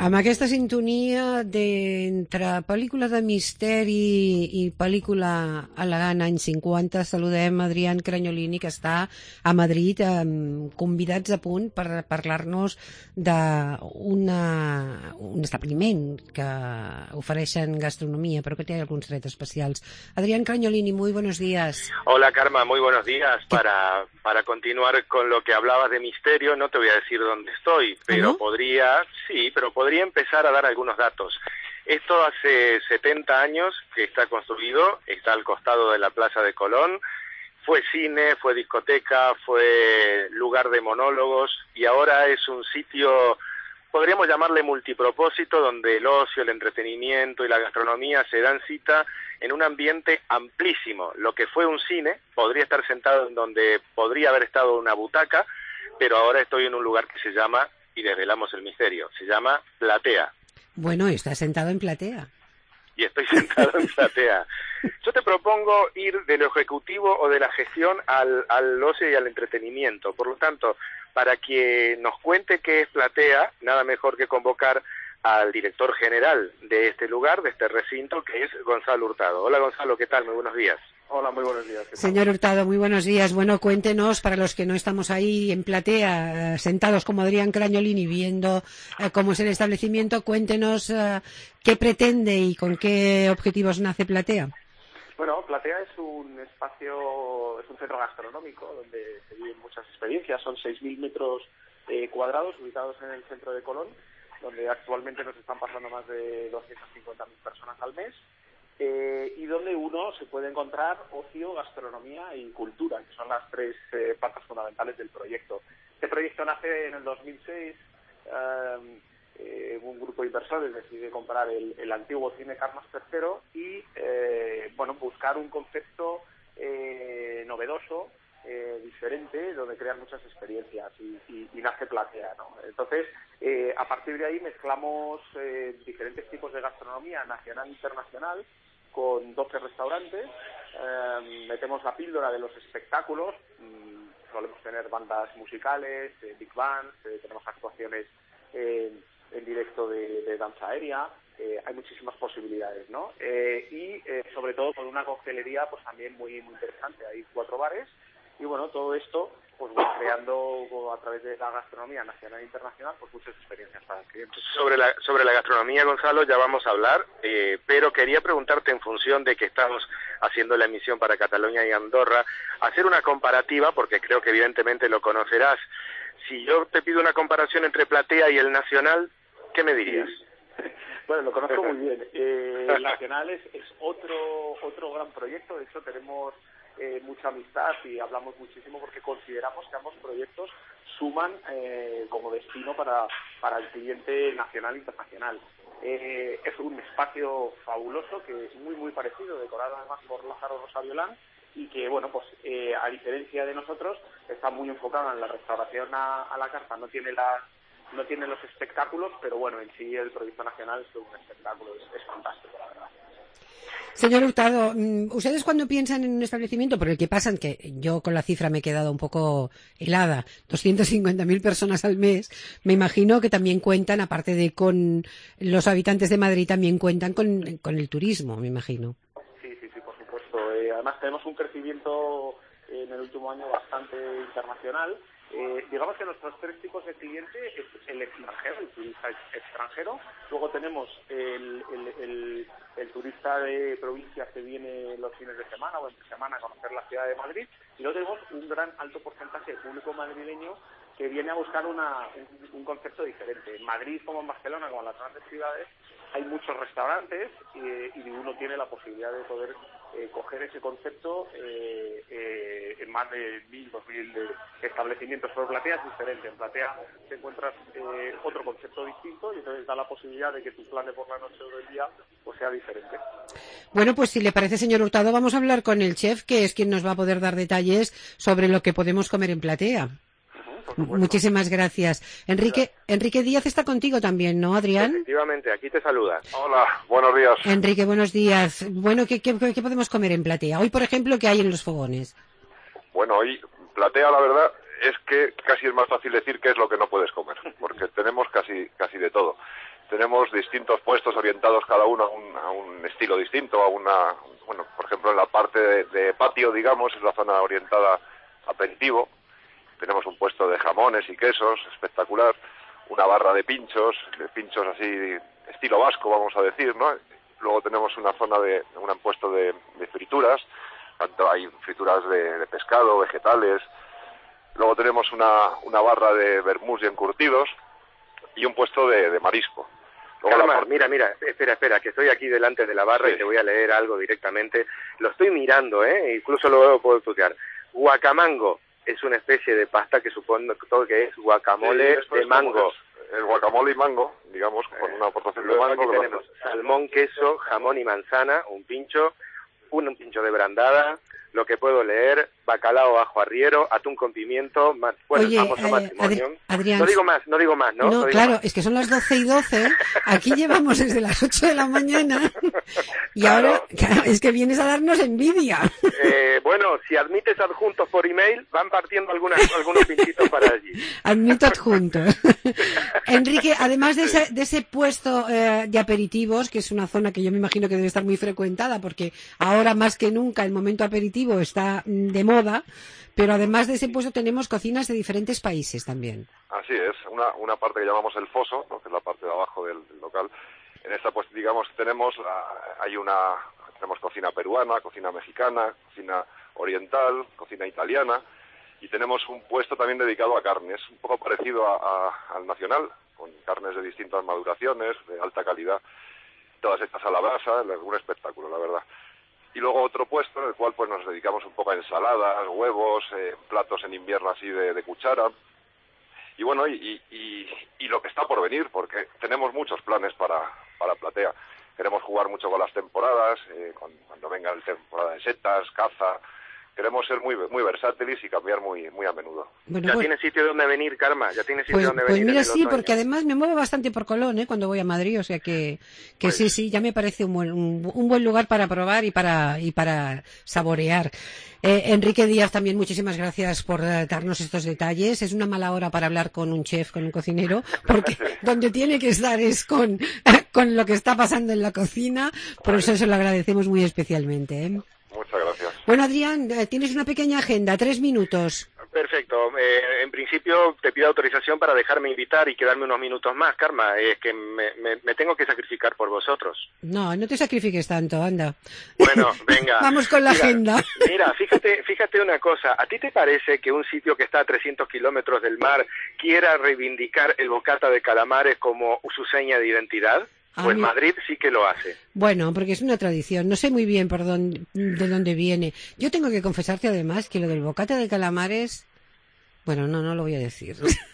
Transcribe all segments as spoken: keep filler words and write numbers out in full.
Amb aquesta sintonia d'entre pel·lícula de misteri i pel·lícula elegant anys cinquanta, saludem Adrián Cragnolini, que està a Madrid, eh, convidats a punt per parlar-nos d'un establiment que ofereixen gastronomía, pero que tiene algunos retos especiales. Adrián Cragnolini, muy buenos días. Hola, Karma, muy buenos días. Para, para continuar con lo que hablabas de misterio, no te voy a decir dónde estoy, pero ¿no? podría, sí, pero podría empezar a dar algunos datos. Esto hace setenta años que está construido, está al costado de la Plaza de Colón, fue cine, fue discoteca, fue lugar de monólogos y ahora es un sitio, podríamos llamarle multipropósito, donde el ocio, el entretenimiento y la gastronomía se dan cita en un ambiente amplísimo. Lo que fue un cine, podría estar sentado en donde podría haber estado una butaca, pero ahora estoy en un lugar que se llama, y desvelamos el misterio, se llama Platea. Bueno, está sentado en Platea. Y estoy sentado en Platea. Yo te propongo ir de lo ejecutivo o de la gestión al, al ocio y al entretenimiento. Por lo tanto, para que nos cuente qué es Platea, nada mejor que convocar al director general de este lugar, de este recinto, que es Gonzalo Hurtado. Hola, Gonzalo, ¿qué tal? Muy buenos días. Hola, muy buenos días. Señor Hurtado, muy buenos días. Bueno, cuéntenos, para los que no estamos ahí en Platea, eh, sentados como Adrián Cragnolini, viendo eh, cómo es el establecimiento, cuéntenos eh, qué pretende y con qué objetivos nace Platea. Bueno, Platea es un espacio, es un centro gastronómico donde se viven muchas experiencias. Son seis mil metros eh, cuadrados ubicados en el centro de Colón, donde actualmente nos están pasando más de doscientas cincuenta mil personas al mes. Eh, y donde uno se puede encontrar ocio, gastronomía y cultura, que son las tres eh, patas fundamentales del proyecto. Este proyecto nace en el dos mil seis, eh, eh, un grupo de inversores decide comprar el, el antiguo cine Carlos tercero y eh, bueno, buscar un concepto eh, novedoso, eh, diferente, donde crear muchas experiencias y, y, y nace Platea, ¿no? Entonces, eh, a partir de ahí mezclamos eh, diferentes tipos de gastronomía nacional e internacional, con doce restaurantes, eh, metemos la píldora de los espectáculos, mmm, solemos tener bandas musicales, eh, big bands, eh, tenemos actuaciones eh, en directo de, de danza aérea, eh, hay muchísimas posibilidades, ¿no? Eh, y eh, sobre todo con una coctelería pues también muy, muy interesante, hay cuatro bares, y bueno, todo esto pues va creando a través de la gastronomía nacional e internacional pues muchas experiencias para el cliente. Sobre la, sobre la gastronomía, Gonzalo, ya vamos a hablar, eh, pero quería preguntarte, en función de que estamos haciendo la emisión para Cataluña y Andorra, hacer una comparativa, porque creo que evidentemente lo conocerás. Si yo te pido una comparación entre Platea y el Nacional, ¿qué me dirías? Sí. Bueno, lo conozco muy bien. Eh, el Nacional es, es otro, otro gran proyecto, de hecho tenemos Eh, mucha amistad y hablamos muchísimo porque consideramos que ambos proyectos suman eh, como destino para, para el cliente nacional e internacional. Eh, es un espacio fabuloso que es muy muy parecido, decorado además por Lázaro Rosaviolán y que, bueno, pues eh, a diferencia de nosotros está muy enfocado en la restauración a, a la carta, no tiene las no tiene los espectáculos, pero bueno, en sí el proyecto nacional es un espectáculo, es, es fantástico, la verdad. Señor Hurtado, ustedes cuando piensan en un establecimiento por el que pasan, que yo con la cifra me he quedado un poco helada, doscientas cincuenta mil personas al mes, me imagino que también cuentan, aparte de con los habitantes de Madrid, también cuentan con, con el turismo, me imagino. Sí, sí, sí, por supuesto. Eh, además tenemos un crecimiento en el último año bastante internacional. Eh, digamos que nuestros tres tipos de cliente es el extranjero, el turista extranjero, luego tenemos el, el, el, el turista de provincias que viene los fines de semana o entre semana a conocer la ciudad de Madrid, y luego tenemos un gran alto porcentaje de público madrileño que viene a buscar una, un, un concepto diferente. En Madrid, como en Barcelona, como en las grandes ciudades, hay muchos restaurantes eh, y uno tiene la posibilidad de poder eh, coger ese concepto eh, eh, en más de mil, dos mil establecimientos. Pero Platea es diferente. En Platea te encuentras eh, otro concepto distinto y entonces da la posibilidad de que tu plan de por la noche o del día pues sea diferente. Bueno, pues si le parece, señor Hurtado, vamos a hablar con el chef, que es quien nos va a poder dar detalles sobre lo que podemos comer en Platea. Muchísimas gracias. Enrique, Enrique Díaz está contigo también, ¿no, Adrián? Efectivamente, aquí te saluda. Hola, buenos días. Enrique, buenos días. Bueno, ¿qué, qué, qué podemos comer en Platea? Hoy, por ejemplo, ¿qué hay en los fogones? Bueno, hoy Platea, la verdad, es que casi es más fácil decir qué es lo que no puedes comer, porque tenemos casi casi de todo. tenemos distintos puestos orientados cada uno a un, a un estilo distinto, a una, bueno, por ejemplo, en la parte de, de patio, digamos, es la zona orientada a aperitivo. Tenemos un puesto de jamones y quesos, espectacular, una barra de pinchos, de pinchos así, estilo vasco, vamos a decir, ¿no? Luego tenemos una zona de, un puesto de, de frituras, tanto hay frituras de, de pescado, vegetales. Luego tenemos una, una barra de vermús y encurtidos y un puesto de, de marisco. Luego Calma, la... mira, mira, espera, espera, que estoy aquí delante de la barra sí. Y te voy a leer algo directamente. Lo estoy mirando, ¿eh? Incluso lo puedo estudiar. Guacamango es una especie de pasta que supongo que es guacamole sí, de mango. El guacamole y mango, digamos, con una aportación de mango. Aquí tenemos salmón, queso, jamón y manzana, un pincho, un pincho de brandada, lo que puedo leer, bacalao ajo arriero, atún con pimiento, ma bueno, Oye, el famoso eh, matrimonio. Adri Adrián, no digo más, no digo más, ¿no? No, no digo claro, más. Es que son las doce y doce, aquí llevamos desde las ocho de la mañana y claro. ahora claro, es que vienes a darnos envidia. Eh, bueno, si admites adjuntos por email, van partiendo algunas, algunos pinchitos para allí. Admito adjuntos. Enrique, además de ese, de ese puesto eh, de aperitivos, que es una zona que yo me imagino que debe estar muy frecuentada, porque ahora más que nunca el momento aperitivo está de moda, pero además de ese puesto tenemos cocinas de diferentes países también. Así es, una, una parte que llamamos el foso, ¿no? Que es la parte de abajo del, del local. En esta, pues, digamos, tenemos, uh, hay una, tenemos cocina peruana, cocina mexicana, cocina oriental, cocina italiana, y tenemos un puesto también dedicado a carnes, un poco parecido a, a, al nacional, con carnes de distintas maduraciones, de alta calidad, todas estas a la brasa, un espectáculo, la verdad. Y luego otro puesto en el cual pues nos dedicamos un poco a ensaladas, huevos, eh, platos en invierno así de, de cuchara. Y bueno, y, y, y lo que está por venir, porque tenemos muchos planes para, para Platea. Queremos jugar mucho con las temporadas, eh, con, cuando venga la temporada de setas, caza. Queremos ser muy muy versátiles y cambiar muy muy a menudo. Bueno, ya pues, tiene sitio donde venir, Karma, ya tiene sitio pues, donde pues venir. Pues mira, sí, otoño. Porque además me muevo bastante por Colón, ¿eh? Cuando voy a Madrid, o sea que, que pues, sí, sí, ya me parece un buen, un, un buen lugar para probar y para, y para saborear. Eh, Enrique Díaz, también muchísimas gracias por uh, darnos estos detalles. Es una mala hora para hablar con un chef, con un cocinero, porque donde tiene que estar es con, con lo que está pasando en la cocina, por eso se lo agradecemos muy especialmente, ¿eh? Muchas gracias. Bueno, Adrián, tienes una pequeña agenda, tres minutos. Perfecto. Eh, en principio te pido autorización para dejarme invitar y quedarme unos minutos más, Karma. Es que me, me, me tengo que sacrificar por vosotros. No, no te sacrifiques tanto, anda. Bueno, venga. Vamos con la mira, agenda. Mira, fíjate, fíjate una cosa. ¿A ti te parece que un sitio que está a trescientos kilómetros del mar quiera reivindicar el bocata de calamares como su seña de identidad? Pues mí... Madrid sí que lo hace. Bueno, porque es una tradición. No sé muy bien por dónde, de dónde viene. Yo tengo que confesarte además que lo del bocata de calamares... Bueno, no, no lo voy a decir.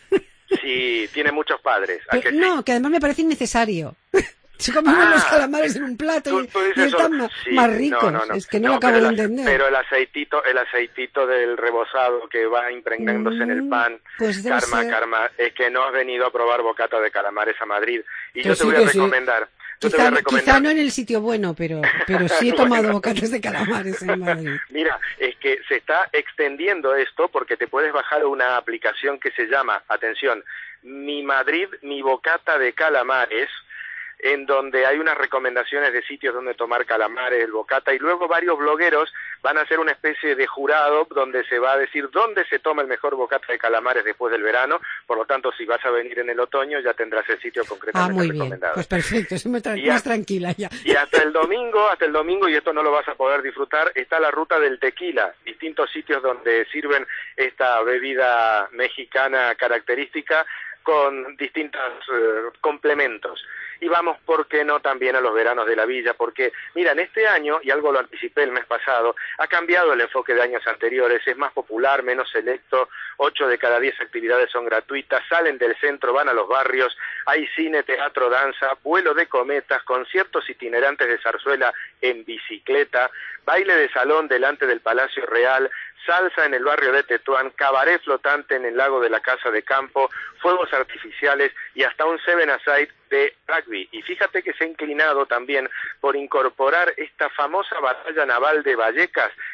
Sí, tiene muchos padres. Pero, que no, sí? que además me parece innecesario. Si comemos ah, los calamares en un plato tú, tú y, y están más, sí, más ricos, no, no, no. es que no, no lo acabo de entender. Pero el aceitito, el aceitito del rebozado que va impregnándose mm, en el pan, pues Karma, ser... Karma, es que no has venido a probar bocata de calamares a Madrid. Y que yo te sí, voy a recomendar. Sí. Quizá, quizá no en el sitio bueno, pero, pero sí he tomado bueno. bocatas de calamares en Madrid. Mira, es que se está extendiendo esto porque te puedes bajar una aplicación que se llama, atención, Mi Madrid, mi bocata de calamares, en donde hay unas recomendaciones de sitios donde tomar calamares, el bocata, y luego varios blogueros van a hacer una especie de jurado donde se va a decir dónde se toma el mejor bocata de calamares después del verano. Por lo tanto, si vas a venir en el otoño, ya tendrás el sitio concretamente ah, muy recomendado. Bien. Pues perfecto, estoy más, tra más tranquila ya. Y hasta el domingo, hasta el domingo, y esto no lo vas a poder disfrutar, está la ruta del tequila, distintos sitios donde sirven esta bebida mexicana característica con distintos uh, complementos. Y vamos, ¿por qué no?, también a los veranos de la villa, porque, mira, en este año, y algo lo anticipé el mes pasado, ha cambiado el enfoque de años anteriores, es más popular, menos selecto, ocho de cada diez actividades son gratuitas, salen del centro, van a los barrios, hay cine, teatro, danza, vuelo de cometas, conciertos itinerantes de zarzuela en bicicleta, baile de salón delante del Palacio Real, salsa en el barrio de Tetuán, cabaret flotante en el lago de la Casa de Campo, fuegos artificiales y hasta un seven-a-side de rugby. Y fíjate que se ha inclinado también por incorporar esta famosa batalla naval de Vallecas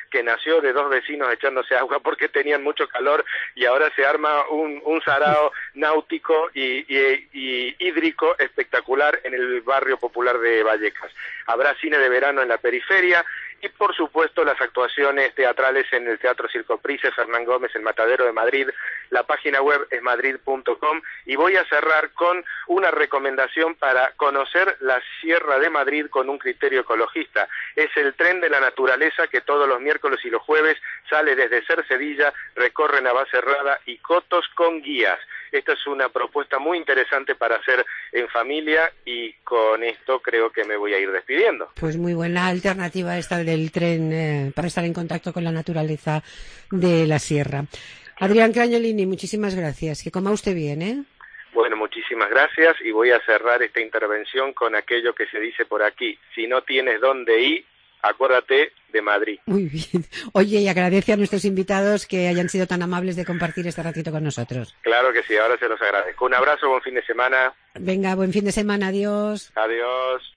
que nació de dos vecinos echándose agua porque tenían mucho calor y ahora se arma un, un sarao náutico y, y, y hídrico espectacular en el barrio popular de Vallecas. Habrá cine de verano en la periferia y, por supuesto, las actuaciones teatrales en el Teatro Circo Price, Fernán Gómez, el Matadero de Madrid. La página web es madrid punto com y voy a cerrar con una recomendación para conocer la Sierra de Madrid con un criterio ecologista. Es el tren de la naturaleza que todos los miércoles y los jueves sale desde Cercedilla, recorre Navacerrada y Cotos con guías. Esta es una propuesta muy interesante para hacer en familia y con esto creo que me voy a ir despidiendo. Pues muy buena alternativa esta del tren eh, para estar en contacto con la naturaleza de la sierra. Adrián Crañolini, muchísimas gracias. Que coma usted bien, ¿eh? Bueno, muchísimas gracias y voy a cerrar esta intervención con aquello que se dice por aquí. Si no tienes dónde ir, acuérdate de Madrid. Muy bien. Oye, y agradece a nuestros invitados que hayan sido tan amables de compartir este ratito con nosotros. Claro que sí, ahora se los agradezco. Un abrazo, buen fin de semana. Venga, buen fin de semana, adiós. Adiós.